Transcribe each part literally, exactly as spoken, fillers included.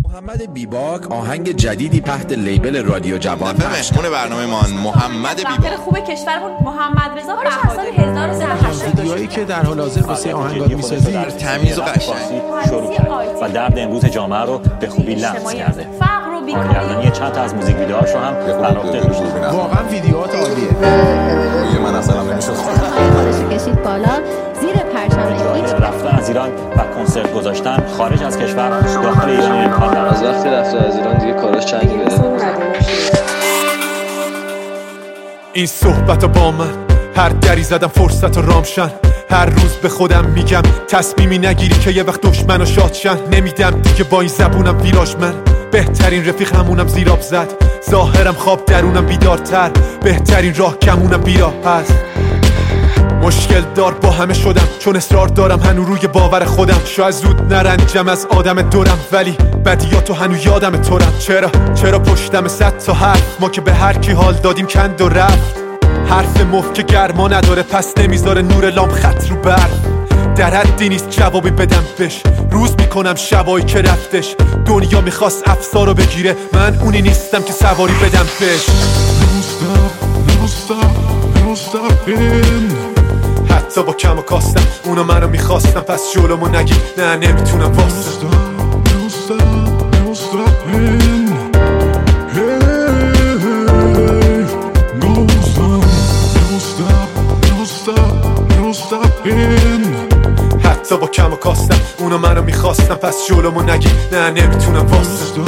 محمد بیباک آهنگ جدیدی تحت لیبل رادیو جوان پخش مهمون برنامه ما محمد بیباک خوب کشورمون محمد رضا بهادری هزار و سیصد و هشتاد ویدیوهایی که در حال حاضر واسه آهنگات می‌سازی در تمیز و قشنگ شروع کرد و درد امروز جامعه رو به خوبی لمس کرده. فقر و بیکاری چند تا از موزیک ویدیوهاش رو هم برآورده داشت. واقعا ویدیوهات عالیه. من اصلا نمی‌شد خودش کشید بالا زیر پرچم هیچ رفتن از ایران و کنسرت گذاشتن خارج از کشور داخل ایران امکان نداره. از وقتی رفته از ایران دیگه کارش چنگ میره. این صحبت با من هر دری زدم فرصت و رامشن، هر روز به خودم میگم تصمیمی نگیری که یه وقت دشمن و شادشن. نمیدم دیگه با این زبونم ویراج من، بهترین رفیق همونم زیراب زد. ظاهرم خواب درونم بیدارتر، بهترین راه کمونم بیراه هست. مشکل دار با همه شدم چون اصرار دارم هنو روی باور خودم. شاید زود نرنجم از آدم دورم ولی بدیاتو هنو یادم تورم. چرا چرا پشتم صد تا حرف ما که به هر کی حال دادیم کند و رفت. حرف مفت که گرما نداره پس نمیذاره نور لام خط رو برف. در حدی نیست جوابی بدم بش، روز میکنم شبایی که رفتش. دنیا میخواست افسارو بگیره، من اونی نیستم که سواری بدم بش. حتی با کم و کاستم اونا منو میخواستم پس جلومو نگی نه نمیتونم واسه. حتی با کم و کاستم اونا منو میخواستم پس جلومو نگی نه نمیتونم واسه.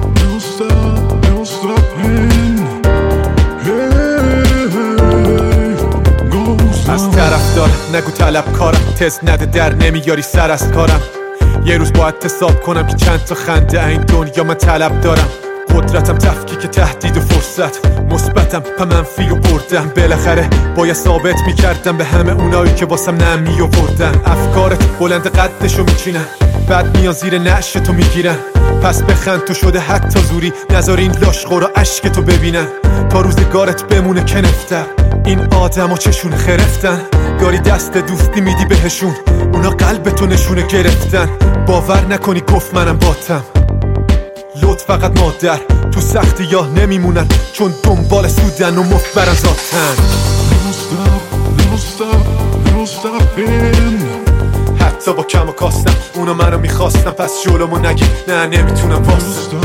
از طرف دارم نگو طلب کارم، تز نده در نمیاری سر از کارم. یه روز باید حساب کنم که چند تا خنده این دنیا من طلب دارم. قدرتم تفکیک تهدید و فرصت، مثبتم و منفی و بردم. بالاخره باید ثابت میکردم به همه اونایی که واسم نمی آوردن. افکارت بلند قدشو میچینن بعد میان زیر نعشتو میگیرن. پس بخند تو شده حتی زوری نذار این لاشخورا عشقتو ببینن. تا روزگارت بمونه کنفتر این آدمو چشون خرفتن. داری دست دوستی میدی بهشون اونا قلبتو نشونه گرفتن. باور نکنی گفت منم باتم لطف فقط مادر تو سختی یا نمیمونن چون دنبال سودن و مفت برن ذاتن. حتی با کم و کاستم اونا منو میخواستم پس جلومو نگی نه نمیتونم واسه.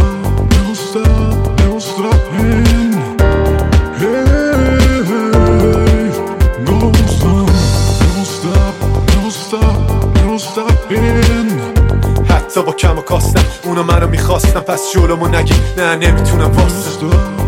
حتی با کم و کاستم اونا منو میخواستم پس جلومو نگی نه نمیتونم واسه.